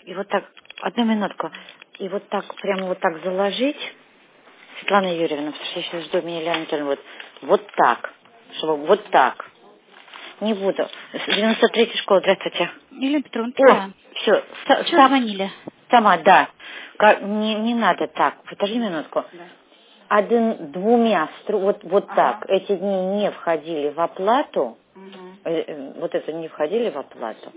и вот так, одну минутку, и вот так, прямо вот так заложить, Светлана Юрьевна, потому что я сейчас жду меня, Елена Анатольевна, вот так, чтобы вот так. Не буду. 93-я школа, здравствуйте. Елена Петровна, О, да. все, Что звонили? сама, да. Не надо так, подожди минутку. Вот так, эти дни не входили в оплату, вот это не входили в оплату.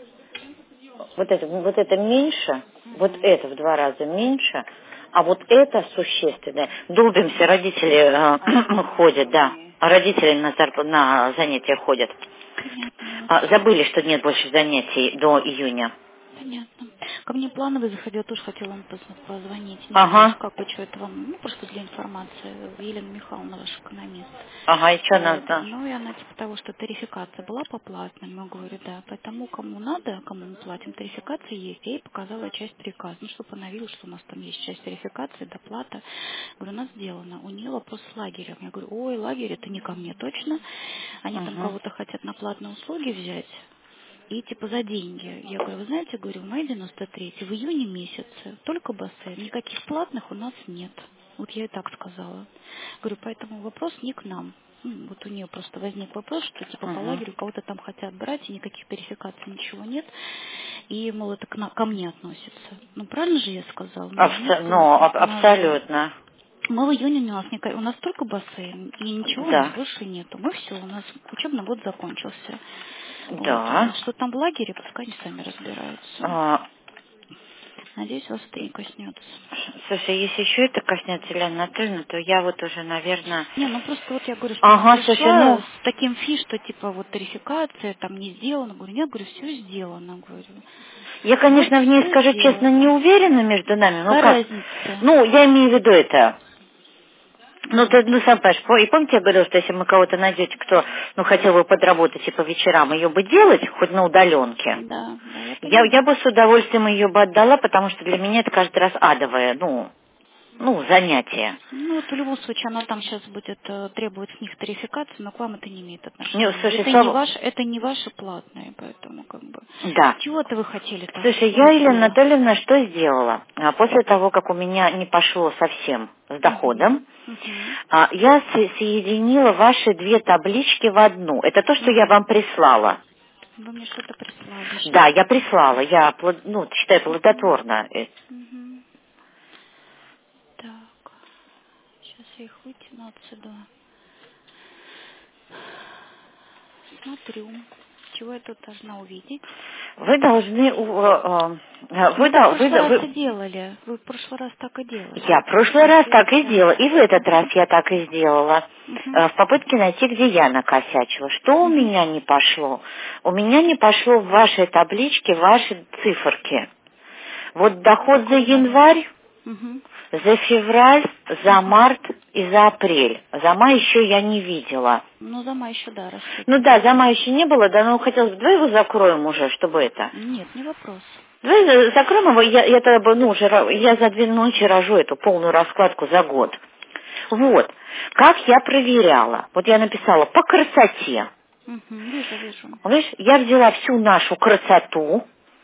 Вот это меньше, вот это в 2 раза меньше, а вот это существенное. Долбимся, родители ходят, да. Родители на занятия ходят. Понятно. Забыли, что нет больше занятий до июня. Понятно. Ко мне плановый заходил, тоже хотела вам позвонить. Не знаю, Ага, как вы, что это вам, ну, просто для информации. Елена Михайловна, ваш экономист. ага, и что Вот. надо? Ну, и она типа того, что тарификация была по платным. Я говорю, да. Поэтому кому надо, кому мы платим, тарификация есть. Я ей показала часть приказа. Ну, чтобы она видела, что у нас там есть часть тарификации, доплата. Говорю, у нас сделано. У нее вопрос с лагерем. Я говорю, ой, лагерь, это не ко мне точно. Они там Угу, кого-то хотят на платные услуги взять. И типа за деньги. Я говорю, вы знаете, говорю, в мае 93 в июне месяце только бассейн, никаких платных у нас нет. Вот я и так сказала. Говорю, поэтому вопрос не к нам. Вот у нее просто возник вопрос, что типа по угу. лагерю кого-то там хотят брать, и никаких тарификаций, ничего нет. И, мол, это ко мне относится. Ну, правильно же я сказала? Ну, извините, у нас же... Абсолютно, Мы в июне у нас только бассейн, и ничего у нас да, больше нету. Мы все, у нас учебный год закончился. Вот. да. Что там в лагере, пускай они сами разбираются. А, Надеюсь, вас это не коснется. Слушай, если еще это коснется Елены Анатольевны, то я вот уже, наверное... Не, ну просто вот я говорю, что она Ага, слушай, пришла ну, с таким фи, что типа вот тарификация там не сделана. Говорю, нет, говорю, все сделано, говорю. я, Вот конечно, в ней, все скажу честно, не сделано. уверена между нами, ну Какая как, разница? ну, я имею в виду это, ну, Вот. ты, ну, сам понимаешь, и помните, я говорила, что если мы кого-то найдете, кто, ну, хотел бы подработать и по вечерам ее бы делать, хоть на удаленке, Да, да, я я понимаю. бы с удовольствием ее бы отдала, потому что для меня это каждый раз адовое, занятие. Ну, вот в любом случае, она там сейчас будет требовать с них тарификации, но к вам это не имеет Не, отношения. слушай, Это не ваши платные, поэтому как бы... да. Чего-то вы хотели-то Слушай, я, Елена другого. Анатольевна, что сделала? После того, как у меня не пошло совсем с Угу. доходом, Угу. я соединила ваши 2 таблички в одну. Это то, что я Угу. вам прислала. Вы мне что-то прислали. Сейчас. Да, я прислала. Я, считаю, плодотворно. Угу. Так. Сейчас я их вытяну отсюда. Смотрю. Чего я тут должна увидеть? Вы должны... Ну, вы в прошлый раз и делали. Вы в прошлый раз так и делали. Я в прошлый раз так и Да. сделала, и в этот раз Угу. я так и сделала, Угу. в попытке найти, где я накосячила. Что у Угу. меня не пошло? У меня не пошло в вашей табличке ваши циферки. Вот доход за Какой момент? январь, Угу. за февраль, за Угу. март и за апрель. За май еще я не видела. Ну, за май еще, да, Ну растет. да, за май еще не было, да, но хотелось бы, давай его закроем уже, чтобы это. Нет, не вопрос. Давай закроем его, я тогда бы, я за 2 ночи рожу эту полную раскладку за год. Вот. Как я проверяла? Вот я написала по красоте. Угу. Вижу, вижу. Понимаешь, я взяла всю нашу красоту.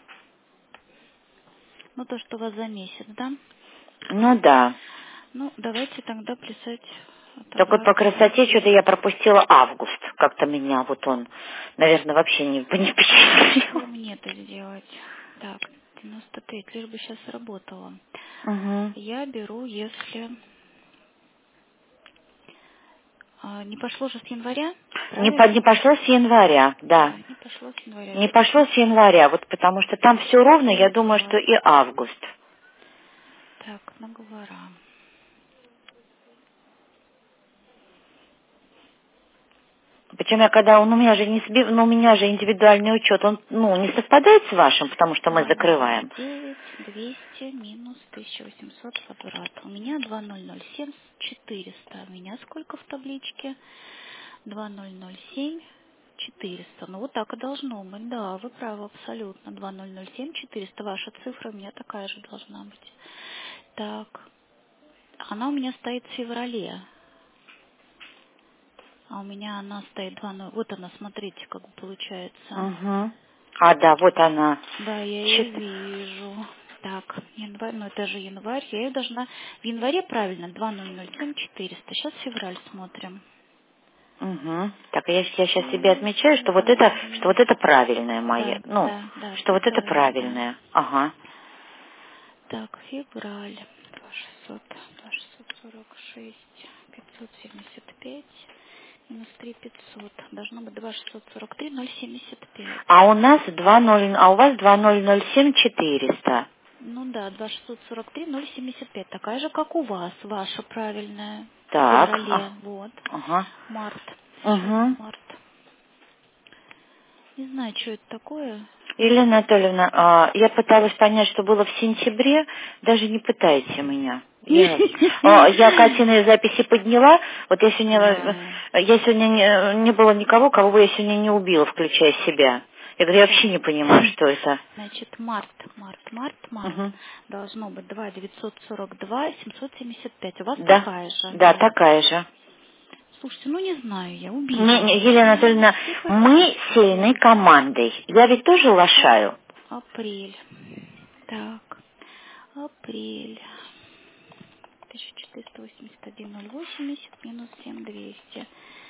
Ну, то, что у вас за месяц, да? Ну да. Ну, давайте тогда плясать от Только вот по обратного. красоте что-то я пропустила август. Как-то меня вот он, наверное, вообще не Как впечатлил. бы мне это сделать? Так, 95, лишь бы сейчас работало. Угу. Я беру, если... не пошло же с января, Не правильно? пошло с января, да. Да, не пошло с января. Не пошло с января, вот потому что там все ровно, я думаю, что 20. и август. Так, договора. Причем я когда у меня же у меня же индивидуальный учет, он не совпадает с вашим, потому что мы закрываем. 209, 200 минус 1800 квадрат. У меня 2007 400. У меня сколько в табличке? 2007 400. Ну, вот так и должно быть. Да, вы правы абсолютно. 2007 400. Ваша цифра у меня такая же должна быть. Так. Она у меня стоит в феврале. А у меня она стоит 2.0. Вот она, смотрите, как получается. Угу. А, да, вот она. Да, я ее вижу. Январь, ну это же январь. Я ее должна... В январе правильно, 2007-400. Сейчас февраль смотрим. Угу. Так, я сейчас себе отмечаю, что вот это правильное мое. Ну, Да, что вот это правильно, правильное. Ага. Так, февраль. 2600, 2646, 575, минус 3500. Должно быть 2643, 075. А у нас 2,0, а у вас 2007-400. Ну да, 2643, 075. Такая же, как у вас, ваша правильная. В Так, феврале, вот. ага. Март. Сейчас Угу. март. Не знаю, что это такое. Елена Анатольевна, я пыталась понять, что было в сентябре, даже не пытайте меня. Я Катиные записи подняла, вот я сегодня не было никого, кого бы я сегодня не убила, включая себя. Я говорю, я вообще не понимаю, что это. Значит, март. Угу. Должно быть 2 942 775. У вас Да, такая же. да, такая же. Слушайте, ну не знаю, я убила. Елена Анатольевна, мы сильной командой. Я ведь тоже лошаю. Апрель. Так, апрель. 1481,080 минус 7200.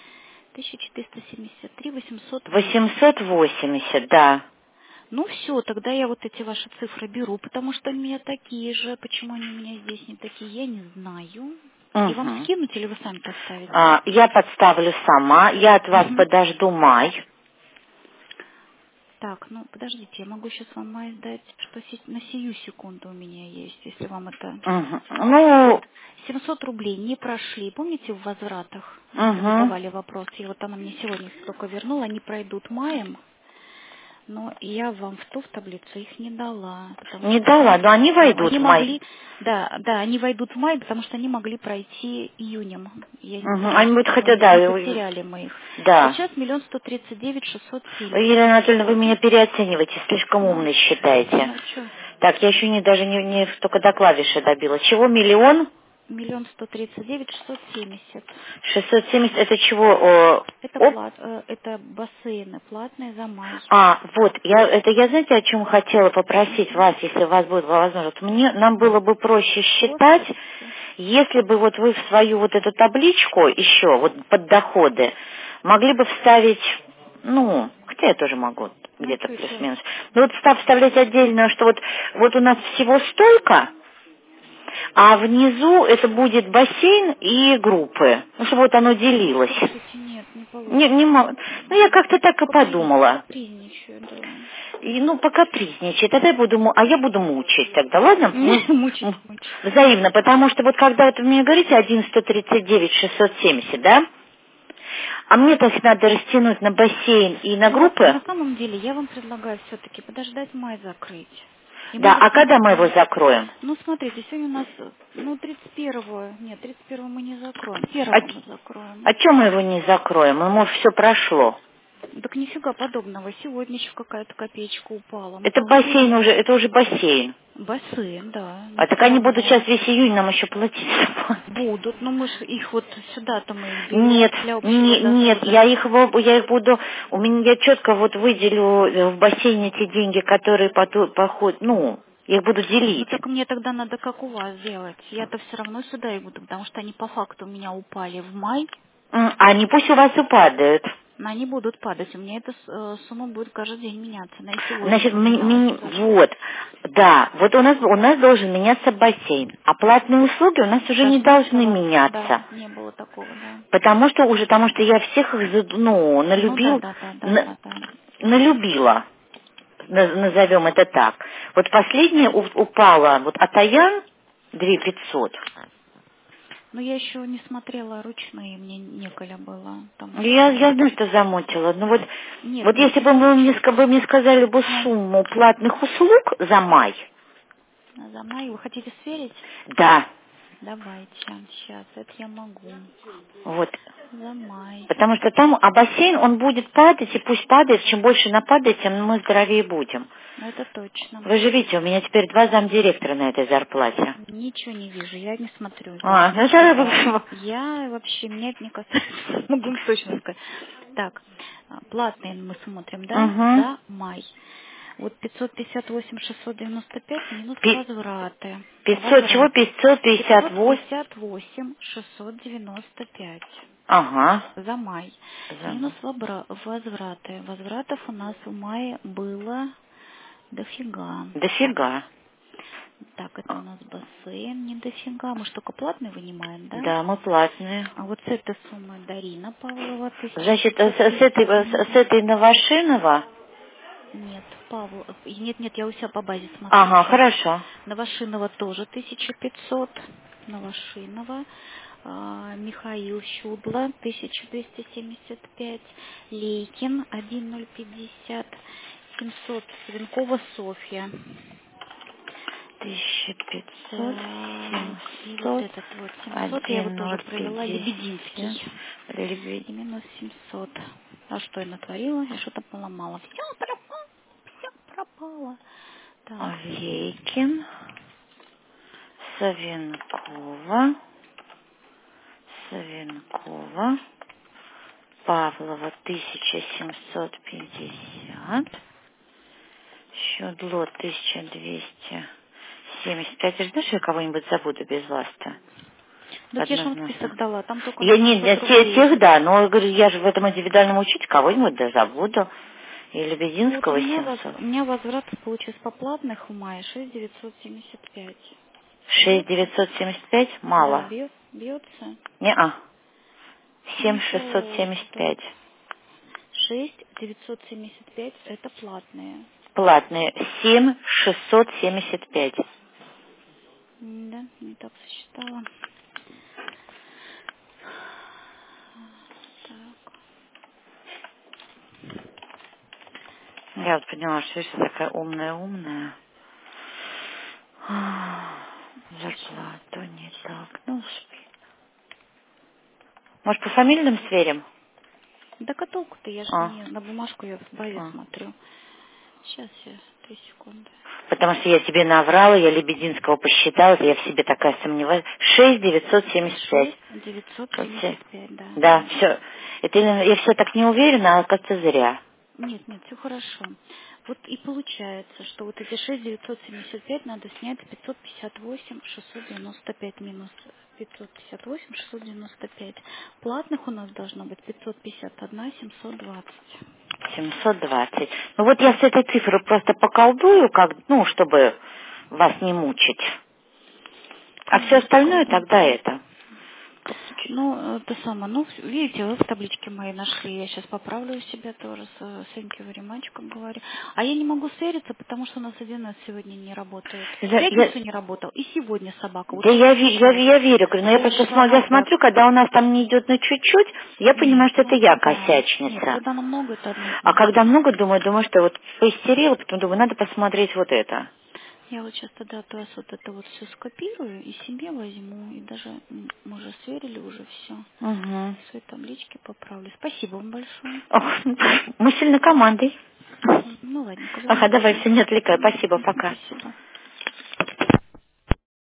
1473, 880. 880, да. Ну все, тогда я вот эти ваши цифры беру, потому что они у меня такие же. Почему они у меня здесь не такие, я не знаю. И вам Угу. скинуть или вы сами поставите? Я подставлю сама. Я от вас подожду май. Так, ну подождите, я могу сейчас вам май дать, что на сию секунду у меня есть, если вам это... Угу. Ну, 700 рублей не прошли, помните, в возвратах? Вы угу. задавали вопрос, и вот она мне сегодня только вернула, они пройдут маем, но я вам в таблицу их не дала. Не дала, но они войдут Они в май. могли, да, они войдут в май, потому что они могли пройти июнем. Я не знаю, Они будут хотя, не потеряли мы их. Да. Вот сейчас 1 139 607. Ирина Анатольевна, вы меня переоцениваете, слишком умной считаете. Ну, что? Так, я еще даже не только до клавиши добила. Чего, 1 1 139 670. 670, это чего? Это бассейны платные за май. Вот, я знаете, о чем хотела попросить вас, если у вас будет возможность. Нам было бы проще считать, если бы вот вы в свою вот эту табличку еще, вот под доходы, могли бы вставить, хотя я тоже могу, где-то плюс-минус. Но вот вставлять отдельно, что вот у нас всего столько, а внизу это будет бассейн и группы, чтобы вот оно делилось. Слушайте, нет, не получится. Я как-то так и подумала. Капризничаю, да. И, покапризничай, тогда я буду мучить тогда, ладно? Мучить. Взаимно, потому что вот когда вы мне говорите 1 139 670, да? А мне то есть надо растянуть на бассейн и на группы. На самом деле, я вам предлагаю все-таки подождать май закрыть. Да, а когда мы его закроем? Смотрите, сегодня у нас, 31-го, нет, 31-го мы не закроем, 1-го мы закроем. А чем мы его не закроем? Может, все прошло. Так нифига подобного, сегодня еще какая-то копеечка упала. Это бассейн уже, это уже бассейн. Бассейн, да. Так они будут сейчас весь июнь нам еще платить. Будут, но мы же их вот сюда-то мы их берем для общего Нет, я их буду, я четко вот выделю в бассейне те деньги, которые походят, я их буду делить. Так мне тогда надо как у вас делать. Я-то все равно сюда и буду, потому что они по факту у меня упали в май. Они пусть у вас и падают. Но они будут падать. У меня эта сумма будет каждый день меняться. Значит, вот у нас должен меняться бассейн, а платные услуги у нас уже не должны меняться. Да, не было такого, да. Потому что я всех их, налюбила, назовем это так. Вот последняя упала, вот Атаян 2500. Но я еще не смотрела ручные, мне некогда было. Я знаю, что замотила. Если бы вы мне сказали бы сумму платных услуг за май. За май вы хотите сверить? Да. Давайте, сейчас, это я могу. Вот. За май. Потому что там, бассейн, он будет падать, и пусть падает, чем больше нападает, тем мы здоровее будем. Это точно. Вы же видите, у меня теперь 2 замдиректора на этой зарплате. Ничего не вижу, я не смотрю. Я вообще, меня это не касается, могу точно сказать. Так, платные мы смотрим, да, за май. Вот 558 695 минус Пи- возвраты. 500 чего? 558. 558 695 Ага. за май. Минус возвраты. Возвратов у нас в мае было дофига. Дофига. Так, это у нас бассейн, не дофига. Мы ж только платный вынимаем, да? Да, мы платные. А вот с этой суммой Дарина Павлова, Значит, с 1550. этой Новошинова? Нет, Павлов. Нет, я у себя по базе смотрю. Ага, Сейчас. хорошо. Новошинова тоже 1500. Новошинова. Михаил Щудла 1275. Лейкин 1050. 700. Свинкова Софья. 1500, И вот 700, этот вот 700 я его тоже провела. 1050. Лебединский. И минус 700. А что я натворила? Я что-то поломала. Все пропало. Все пропало. Так. Лейкин, Савенкова, Павлова 1750, Щудло 1275. Ты знаешь, я кого-нибудь забуду без вас-то? Так я же вам Однозначно. список дала, там только Я на не 500 рублей. тех, да, но говорю, я же в этом индивидуальном учете кого-нибудь да забуду. И Вот у Лебединского меня, 700. у меня возврат получился по платных в мае 6975. Бьется? 6975 Да, мало. бьется. Не-а. Ну вот, 7675. 6975 это платные. Платные 7675. Да, не так сосчитала. Так. Я вот поняла, что я такая умная. Зарплату не так. Ну, может, по фамильным сверим? Да каталку-то я же А. не на бумажку, я в базе А. смотрю. Сейчас я 3 секунды. Потому что я тебе наврала, я Лебединского посчитала, я в себе такая сомневаюсь. 6975. 6975, да. Да, все. Это я все так не уверена, а как-то зря. Нет, все хорошо. Вот и получается, что вот эти 6975 надо снять 558 695 минус 558 695. Платных у нас должно быть 551 720. 720. Ну вот я с этой цифрой просто поколдую, как, ну, чтобы вас не мучить. А все Конечно, остальное колдун. тогда это. Ну, это самое, ну, видите, вы в табличке моей нашли, я сейчас поправлю себя тоже, thank you very much, как говорю. А я не могу свериться, потому что у нас 1С сегодня не работает. В пятницу не работал, и сегодня собака. Вот Да только я верю, говорю, но я просто зашла я на бэк. смотрю, когда у нас там не идет на чуть-чуть, я понимаю, Нет, что это я да. Нет, косячница. когда нам много, это А когда однозначно. много, думаю, что вот поистерила, потом думаю, надо посмотреть вот это. Я вот сейчас тогда от вас вот это вот все скопирую и себе возьму, и даже мы уже сверили уже все. Угу. В своей табличке поправлю. Спасибо вам большое. Ох, мы сильно командой. Ну, ладненько, Ага, давай, замечательно. все, не отвлекай. Спасибо, пока. Спасибо.